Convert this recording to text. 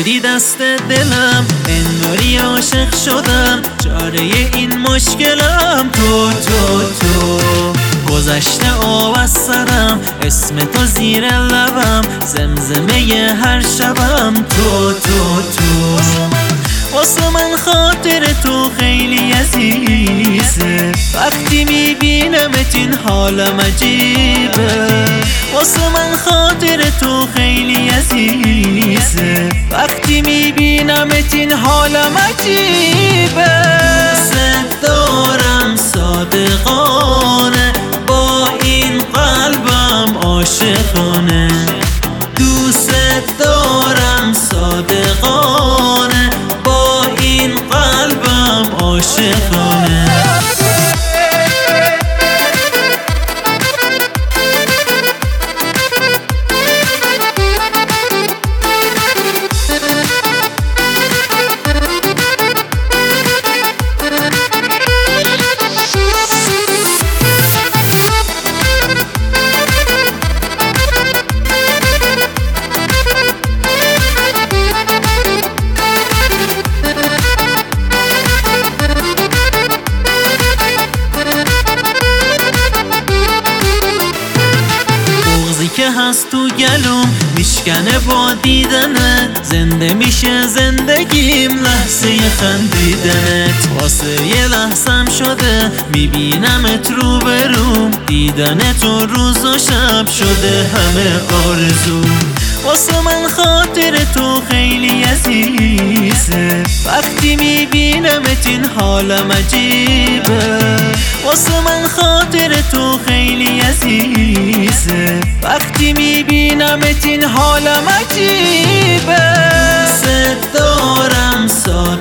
گیری دست دلم انگاری عاشق شدم، چاره این مشکلم تو گذشته آب از سرم، اسم تو زیر لبم، زمزمه هر شبم تو واسه من خاطر تو خیلی عزیزه، وقتی میبینمت این حالم عجیبه. واسه من خاطر تو خیلی عزیزه، وقتی میبینمت این حالم عجیبه. دوست دارم صادقانه، با این قلبم عاشقانه، دوست دارم صادقانه، با این قلبم عاشقانه. که هست تو گلوم میشکنه با دیدنت، زنده میشه زندگیم لحظه خندیدنت. واسه یه لحظم شده میبینمت رو بروم، دیدن تو روز و شب شده همه آرزوم. واسه من خاطر تو خیلی عزیزه، وقتی میبینمت این حالم عجیبه. واسه من خاطر تو خیلی عزیزه، وقتی میبینمت این حالم عجیبه. دوست دارم